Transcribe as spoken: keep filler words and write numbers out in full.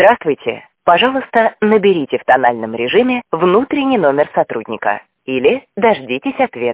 Здравствуйте. Пожалуйста, наберите в тональном режиме внутренний номер сотрудника или дождитесь ответа.